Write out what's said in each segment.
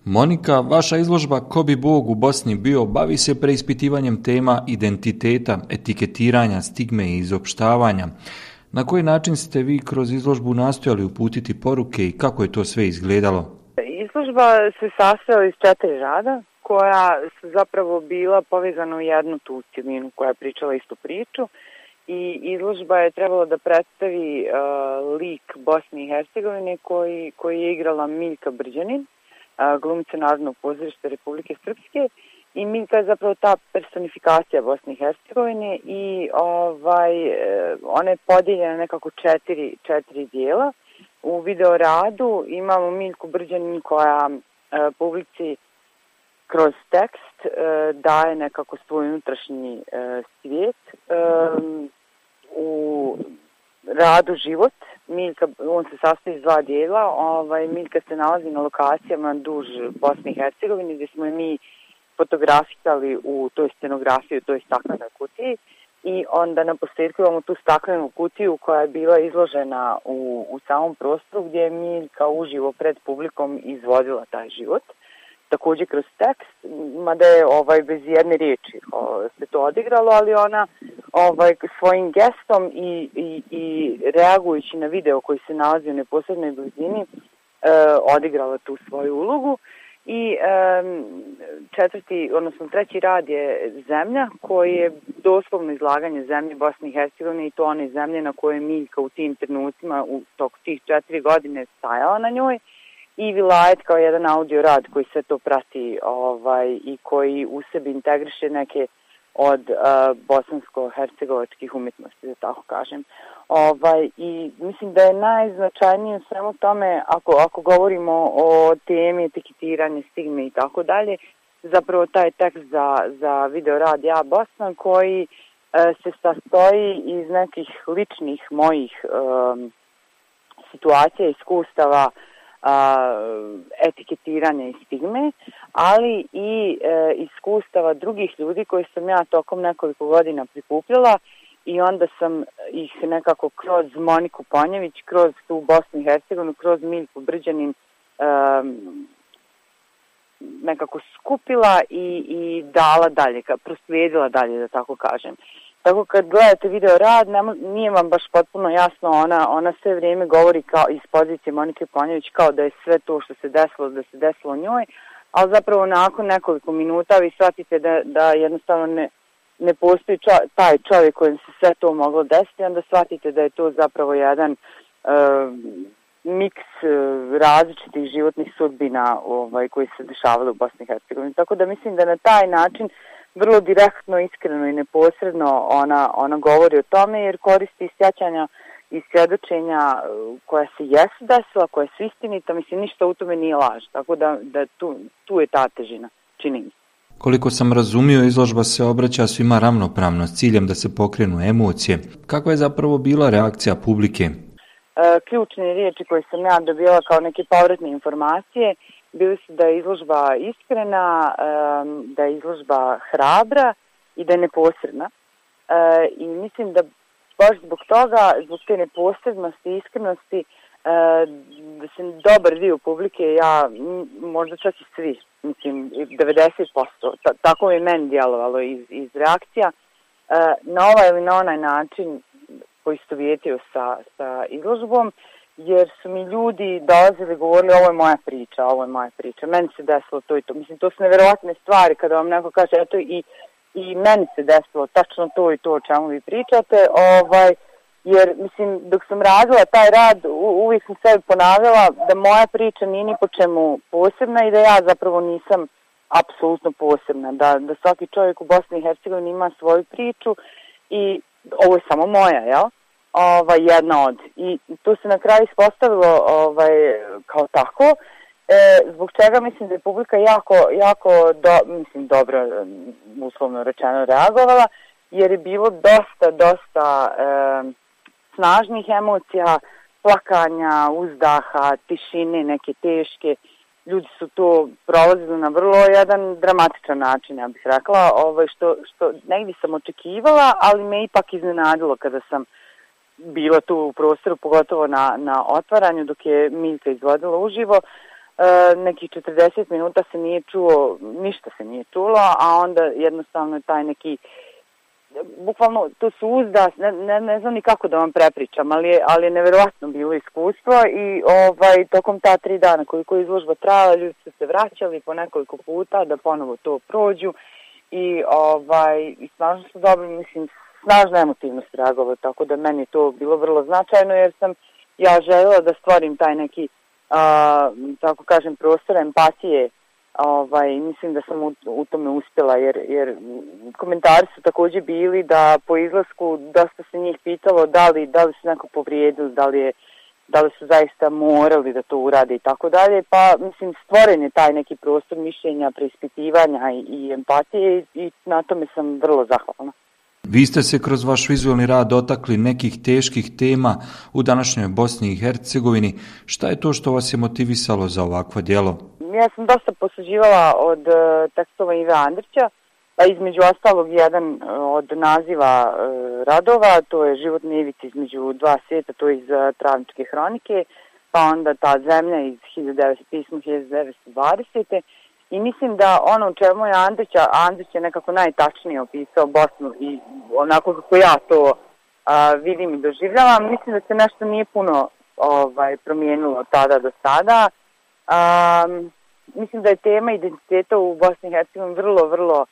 Monika, vaša izložba Ko bi Bog u Bosni bio bavi se preispitivanjem tema identiteta, etiketiranja, stigme i izopštavanja. Na koji način ste vi kroz izložbu nastojali uputiti poruke i kako je to sve izgledalo? Izložba se sastojala iz 4 rada koja su zapravo bila povezana u jednu tu cjelinu koja je pričala istu priču i izložba je trebalo da predstavi lik Bosne i Hercegovine koji je igrala Miljka Brđanin, glumica Narodnog pozorišta Republike Srpske, i Miljka je zapravo ta personifikacija Bosne i Hercegovine i ona je podijeljena nekako četiri dijela. U video radu imamo Miljku Brđanin koja publici kroz tekst daje nekako svoj unutrašnji svijet. U radu Život Miljka, on se sastoji iz 2 dijela. Miljka se nalazi na lokacijama duž Bosne i Hercegovine gdje smo je mi fotografisali u toj scenografiji, u toj staklenoj kutiji, i onda na posljedku imamo tu staklenu kutiju koja je bila izložena u samom prostoru gdje je Miljka uživo pred publikom izvodila taj život. Također kroz tekst, mada je bez jedne riječi se to odigralo, ali ona svojim gestom i reagujući na video koji se nalazi u neposrednoj blizini odigrala tu svoju ulogu. I treći rad je Zemlja, koji je doslovno izlaganje zemlje Bosne i Hercegovine, i to one zemlje na kojoj Miljka u tim trenucima u toku tih 4 godine stajala na njoj, i Vilajet kao jedan audio rad koji sve to prati i koji u sebi integriše neke od bosansko-hercegovačkih umjetnosti, da tako kažem. I mislim da je najznačajnije u svemu tome, ako govorimo o temi etiketiranja, stigme i tako dalje, zapravo taj tekst za video rad Ja Bosna, koji se sastoji iz nekih ličnih mojih situacija, iskustava, etiketiranja i stigme, ali i iskustava drugih ljudi koji sam ja tokom nekoliko godina prikupljala, i onda sam ih nekako kroz Moniku Ponjević, kroz tu Bosnu i Hercegovinu, kroz Miljku Brđanin nekako skupila i dala dalje, proslijedila dalje, da tako kažem. Tako kad gledate video rad, nije vam baš potpuno jasno, ona sve vrijeme govori kao iz pozicije Monike Ponjević kao da je sve to što se desilo, da se desilo njoj, ali zapravo nakon nekoliko minuta vi shvatite da jednostavno ne postoji taj čovjek kojem se sve to moglo desiti, onda shvatite da je to zapravo jedan miks različitih životnih sudbina koji se dešavali u Bosni i Hercegovini. Tako da mislim da na taj način vrlo direktno, iskreno i neposredno ona govori o tome, jer koristi sjećanja i svjedočenja koja se jesu desila, koja su istinita, mislim ništa u tome nije laž, tako da tu je ta težina, čini mi se. Koliko sam razumio, izložba se obraća svima ravnopravno s ciljem da se pokrenu emocije. Kakva je zapravo bila reakcija publike? Ključne riječi koje sam ja dobila kao neke povratne informacije bili su da je izložba iskrena, da je izložba hrabra i da je neposredna. I mislim da baš zbog toga, zbog te neposrednosti i iskrenosti, da se dobar dio publike, možda čak i svi, mislim 90%, tako je meni djelovalo iz reakcija, na ovaj ili na onaj način poistovjetio sa izložbom, jer su mi ljudi dolazili i govorili ovo je moja priča, meni se desilo to i to. Mislim, to su nevjerojatne stvari kada vam neko kaže eto i meni se desilo tačno to i to o čemu vi pričate, jer mislim dok sam radila taj rad uvijek sam sebi ponavljala da moja priča nije ni po čemu posebna i da ja zapravo nisam apsolutno posebna, da svaki čovjek u Bosni i Hercegovini ima svoju priču i ovo je samo moja, jel? Jedna od. I to se na kraju ispostavilo kao tako, zbog čega mislim da je publika jako dobro, uslovno rečeno, reagovala, jer je bilo dosta snažnih emocija, plakanja, uzdaha, tišine, neke teške. Ljudi su to prolazili na vrlo jedan dramatičan način, ja bih rekla, što negdje sam očekivala, ali me ipak iznenadilo kada sam bila tu u prostoru, pogotovo na otvaranju dok je Miljka izvodila uživo, nekih 40 minuta se nije čuo, ništa se nije čulo, a onda jednostavno taj neki, bukvalno to su uzdas, ne znam ni kako da vam prepričam, ali je neverovatno bilo iskustvo i tokom ta 3 dana koliko je izložba trajala, ljudi su se vraćali po nekoliko puta da ponovo to prođu i snažno su dobili, mislim, snažno emotivno se reagovalo, tako da meni to bilo vrlo značajno jer sam ja željela da stvorim taj neki, tako kažem, prostor empatije. Mislim da sam u tome uspjela jer komentari su također bili da po izlasku dosta se njih pitalo da li su neko povrijedili, da li su zaista morali da to urade i tako dalje, pa mislim stvoren je taj neki prostor mišljenja, preispitivanja i empatije i na tome sam vrlo zahvalna. Vi ste se kroz vaš vizualni rad dotakli nekih teških tema u današnjoj Bosni i Hercegovini. Šta je to što vas je motivisalo za ovakvo djelo? Ja sam dosta posuđivala od tekstova Ive Andrića, pa između ostalog jedan od naziva radova, to je Život na ivici između dva svijeta, to je iz Travničke hronike, pa onda Ta zemlja iz pismo 1920. I mislim da ono u čemu je Andrić je nekako najtačnije opisao Bosnu i onako kako ja to vidim i doživljavam, mislim da se nešto nije puno promijenilo od tada do sada. Mislim da je tema identiteta u Bosni i Hercegovini vrlo, vrlo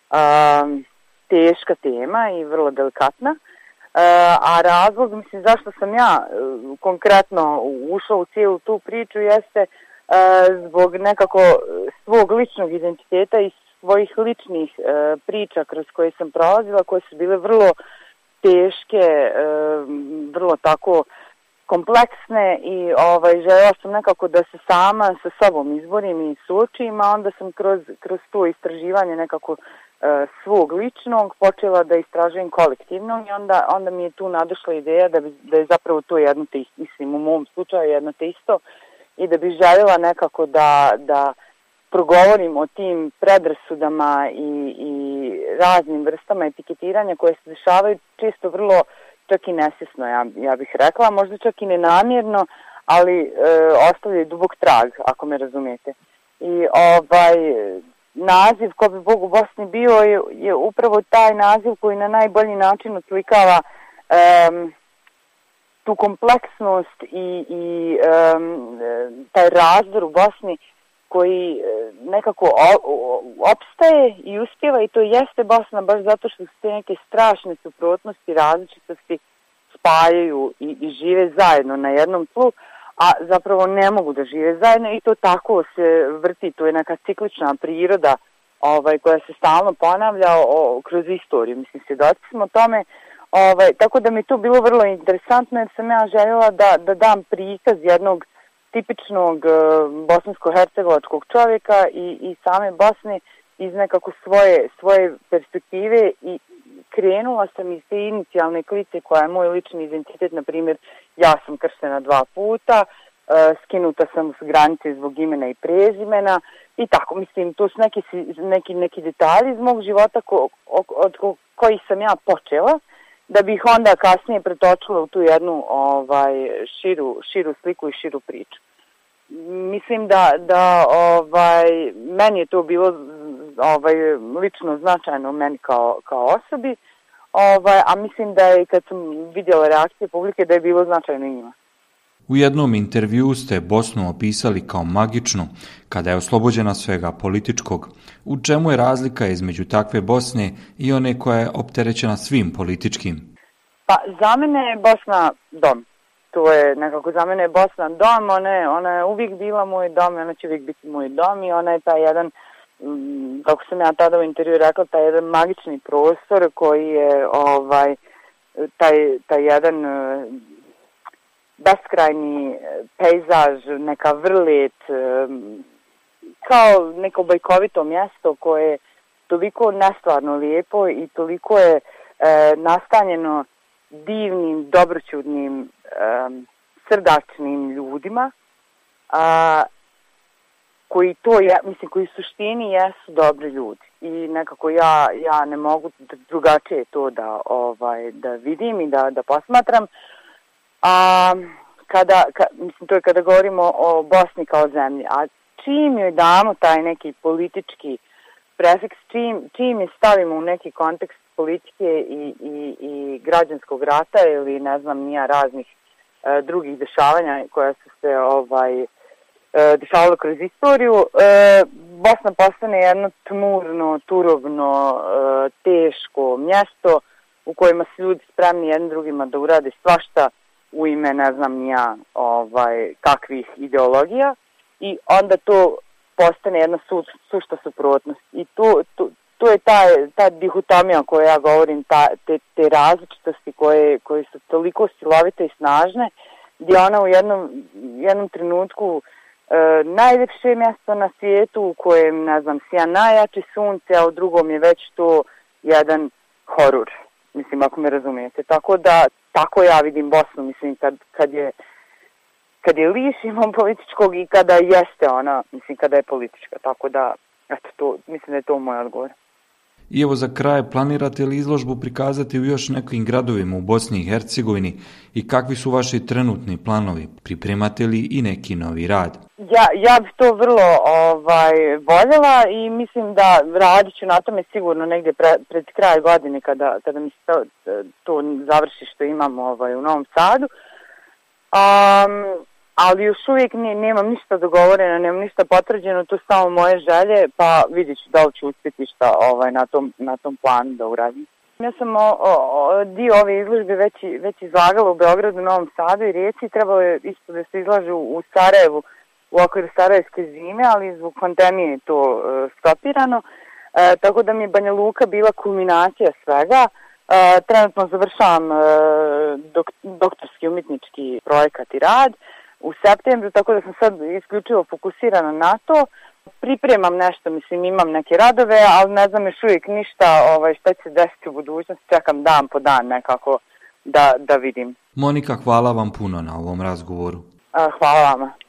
teška tema i vrlo delikatna. A razlog, mislim, zašto sam ja konkretno ušla u cijelu tu priču jeste zbog nekako svog ličnog identiteta i svojih ličnih priča kroz koje sam prolazila, koje su bile vrlo teške, vrlo tako kompleksne i željela sam nekako da se sama sa sobom izborim i suočim, a onda sam kroz to istraživanje nekako svog ličnog počela da istražujem kolektivno i onda mi je tu nadošla ideja da je zapravo to jedno te isto, mislim u mom slučaju jedno te isto i da bih željela nekako da progovorim o tim predrasudama i raznim vrstama etiketiranja koje se dešavaju često vrlo čak i nesvjesno, ja bih rekla, možda čak i nenamjerno, ali ostavljaju dubok trag, ako me razumijete. I naziv Ko bi Bog u Bosni bio je upravo taj naziv koji na najbolji način oslikava tu kompleksnost i taj razdor u Bosni koji nekako opstaje i uspjeva i to jeste Bosna baš zato što se te neke strašne suprotnosti, različitosti spajaju i žive zajedno na jednom tlu, a zapravo ne mogu da žive zajedno i to tako se vrti, to je neka ciklična priroda koja se stalno ponavlja kroz istoriju, mislim, svjedoci smo tome. Tako da mi je to bilo vrlo interesantno jer sam ja željela da dam prikaz jednog tipičnog bosansko-hercegovačkog čovjeka i same Bosne iz nekako svoje perspektive i krenula sam iz te inicijalne klice koja je moj lični identitet, na primjer ja sam krštena 2 puta, skinuta sam s granice zbog imena i prezimena i tako, mislim, to su neki detalji iz mog života od kojih sam ja počela, da bih onda kasnije pretočila u tu jednu širu sliku i širu priču. Mislim da meni je to bilo lično značajno meni kao osobi, a mislim da je kad sam vidjela reakcije publike da je bilo značajno i njima. U jednom intervjuu ste Bosnu opisali kao magičnu, kada je oslobođena svega političkog. U čemu je razlika između takve Bosne i one koja je opterećena svim političkim? Pa za mene je Bosna dom. To je nekako, za mene je Bosna dom, ona je uvijek bila moj dom i ona će uvijek biti moj dom i ona je taj jedan, kako sam ja tada u intervju rekla, taj jedan magični prostor koji je taj jedan beskrajni pejzaž, neka vrlet, kao neko bajkovito mjesto koje je toliko nestvarno lijepo i toliko je nastanjeno divnim, dobroćudnim, srdačnim ljudima koji koji u suštini jesu dobri ljudi i nekako ja ne mogu drugačije to da vidim i da posmatram. mislim, to je kada govorimo o Bosni kao zemlji, a čim joj damo taj neki politički prefiks, čim je stavimo u neki kontekst politike i građanskog rata ili ne znam nija raznih drugih dešavanja koja su se dešavalo kroz istoriju, Bosna postane jedno tmurno, turovno, teško mjesto u kojima su ljudi spremni jednim drugima da urade svašta u ime ne znam nija kakvih ideologija i onda to postane jedna sušta suprotnost. I to je ta dihotomija koju ja govorim, te različitosti koje su toliko silovite i snažne, gdje ona u jednom trenutku najljepše mjesto na svijetu u kojem, ne znam, sija najjače sunce, a u drugom je već to jedan horor, mislim, ako me razumijete. Tako ja vidim Bosnu, mislim, kad je lišimo političkog i kada jeste ona, mislim, kada je politička. Tako da, eto, mislim da je to moj odgovor. I evo za kraj, planirate li izložbu prikazati u još nekim gradovima u Bosni i Hercegovini i kakvi su vaši trenutni planovi? Pripremate li i neki novi rad? Ja bih to vrlo voljela i mislim da radit ću na tome sigurno negdje pred kraj godine kada mi se to završi što imam u Novom Sadu. Ali još uvijek nemam ništa dogovoreno, nemam ništa potvrđeno, to su samo moje želje, pa vidjet ću da li ću uspjeti šta na tom planu da uradim. Ja sam dio ove izložbe već izlagala u Beogradu, Novom Sadu i Rijeci, trebalo je isto da se izlažu u Sarajevu u okviru Sarajevske zime, ali zbog pandemije je to stopirano, tako da mi je Banja Luka bila kulminacija svega. Trenutno završavam doktorski umjetnički projekat i rad u septembru, tako da sam sad isključivo fokusirana na to. Pripremam nešto, mislim, imam neke radove, ali ne znam još uvijek ništa šta će se desiti u budućnosti, čekam dan po dan nekako da vidim. Monika, hvala vam puno na ovom razgovoru. Hvala vama.